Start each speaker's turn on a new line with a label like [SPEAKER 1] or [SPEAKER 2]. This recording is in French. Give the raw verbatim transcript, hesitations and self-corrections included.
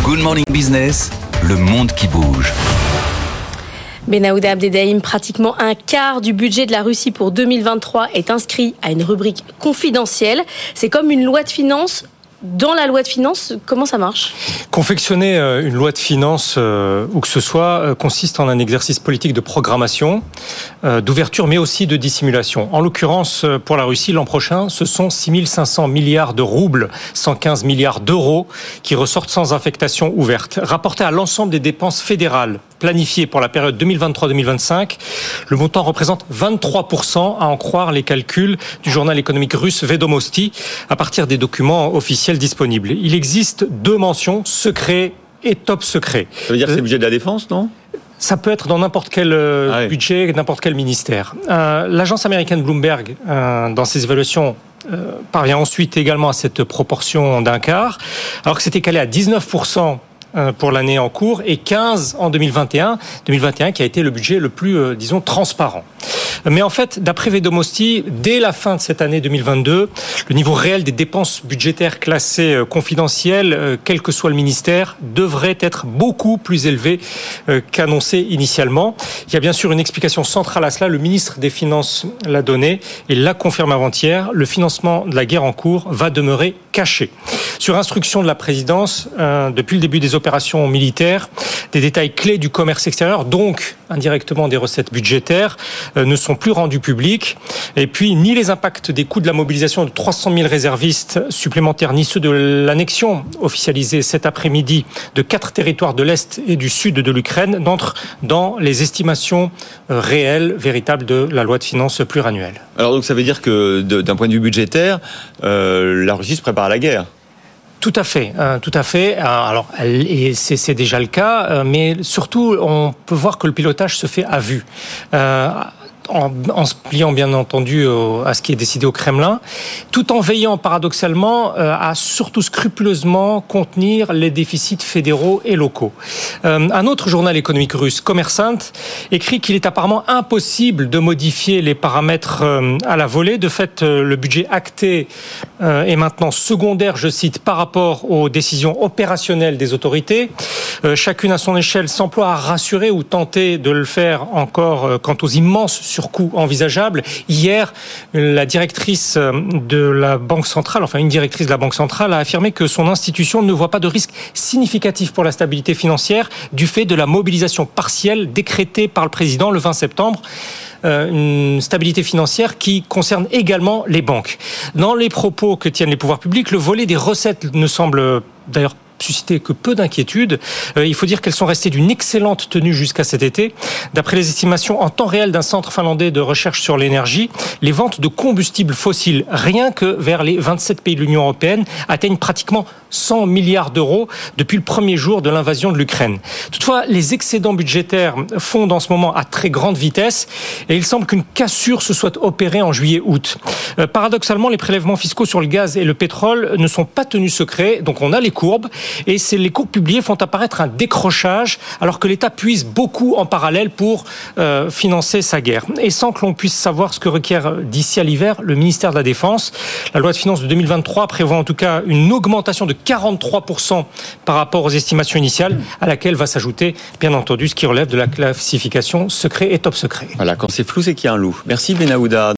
[SPEAKER 1] Good Morning Business, le monde qui bouge.
[SPEAKER 2] Benaouda Abdeldaïm, pratiquement un quart du budget de la Russie pour deux mille vingt-trois est inscrit à une rubrique confidentielle. C'est comme une loi de finances. Dans la loi de finances, comment ça marche ?
[SPEAKER 3] Confectionner une loi de finances, euh, où que ce soit, euh, consiste en un exercice politique de programmation, euh, d'ouverture, mais aussi de dissimulation. En l'occurrence, pour la Russie, l'an prochain, ce sont six mille cinq cents milliards de roubles, cent quinze milliards d'euros, qui ressortent sans affectation ouverte. Rapporté à l'ensemble des dépenses fédérales planifiées pour la période deux mille vingt-trois deux mille vingt-cinq, le montant représente vingt-trois pour cent, à en croire les calculs du journal économique russe Vedomosti, à partir des documents officiels disponibles. Il existe deux mentions, secret et top secret.
[SPEAKER 4] Ça veut dire que c'est le budget de la défense, non ?
[SPEAKER 3] Ça peut être dans n'importe quel euh, ah oui. budget, n'importe quel ministère. Euh, l'agence américaine Bloomberg, euh, dans ses évaluations, euh, parvient ensuite également à cette proportion d'un quart, alors que c'était calé à dix-neuf pour cent pour l'année en cours et quinze en deux mille vingt et un, deux mille vingt et un qui a été le budget le plus, euh, disons, transparent. Mais en fait, d'après Vedomosti, dès la fin de cette année deux mille vingt-deux, le niveau réel des dépenses budgétaires classées euh, confidentielles, euh, quel que soit le ministère, devrait être beaucoup plus élevé euh, qu'annoncé initialement. Il y a bien sûr une explication centrale à cela. Le ministre des Finances l'a donné et l'a confirmé avant-hier. Le financement de la guerre en cours va demeurer caché. Sur instruction de la présidence, euh, depuis le début des opérations militaires, des détails clés du commerce extérieur, donc indirectement des recettes budgétaires, euh, ne sont plus rendus publics. Et puis, ni les impacts des coûts de la mobilisation de trois cent mille réservistes supplémentaires, ni ceux de l'annexion officialisée cet après-midi de quatre territoires de l'Est et du Sud de l'Ukraine n'entrent dans les estimations euh, réelles, véritables de la loi de finances pluriannuelle.
[SPEAKER 4] Alors donc ça veut dire que de, d'un point de vue budgétaire, euh, la Russie se prépare à la guerre ?
[SPEAKER 3] Tout à fait, euh, tout à fait. Alors, et c'est, c'est déjà le cas, euh, mais surtout, on peut voir que le pilotage se fait à vue. Euh, En, en se pliant bien entendu au, à ce qui est décidé au Kremlin, tout en veillant paradoxalement euh, à surtout scrupuleusement contenir les déficits fédéraux et locaux. Euh, un autre journal économique russe, Kommersant, écrit qu'il est apparemment impossible de modifier les paramètres euh, à la volée. De fait, euh, le budget acté euh, est maintenant secondaire, je cite, par rapport aux décisions opérationnelles des autorités. Euh, chacune à son échelle s'emploie à rassurer ou tenter de le faire encore euh, quant aux immenses surcoût envisageable. Hier, la directrice de la Banque centrale, enfin une directrice de la Banque centrale, a affirmé que son institution ne voit pas de risque significatif pour la stabilité financière du fait de la mobilisation partielle décrétée par le président le vingt septembre. Euh, une stabilité financière qui concerne également les banques. Dans les propos que tiennent les pouvoirs publics, le volet des recettes ne semble d'ailleurs suscité que peu d'inquiétudes. Euh, il faut dire qu'elles sont restées d'une excellente tenue jusqu'à cet été. D'après les estimations en temps réel d'un centre finlandais de recherche sur l'énergie, les ventes de combustibles fossiles, rien que vers les vingt-sept pays de l'Union européenne, atteignent pratiquement cent milliards d'euros depuis le premier jour de l'invasion de l'Ukraine. Toutefois, les excédents budgétaires fondent en ce moment à très grande vitesse et il semble qu'une cassure se soit opérée en juillet-août. Euh, paradoxalement, les prélèvements fiscaux sur le gaz et le pétrole ne sont pas tenus secrets, donc on a les courbes. Et c'est, les courbes publiées font apparaître un décrochage alors que l'État puise beaucoup en parallèle pour euh, financer sa guerre. Et sans que l'on puisse savoir ce que requiert d'ici à l'hiver le ministère de la Défense, la loi de finances de deux mille vingt-trois prévoit en tout cas une augmentation de quarante-trois pour cent par rapport aux estimations initiales, à laquelle va s'ajouter bien entendu ce qui relève de la classification secret et top secret.
[SPEAKER 4] Voilà, quand c'est flou, c'est qu'il y a un loup. Merci Benaouda.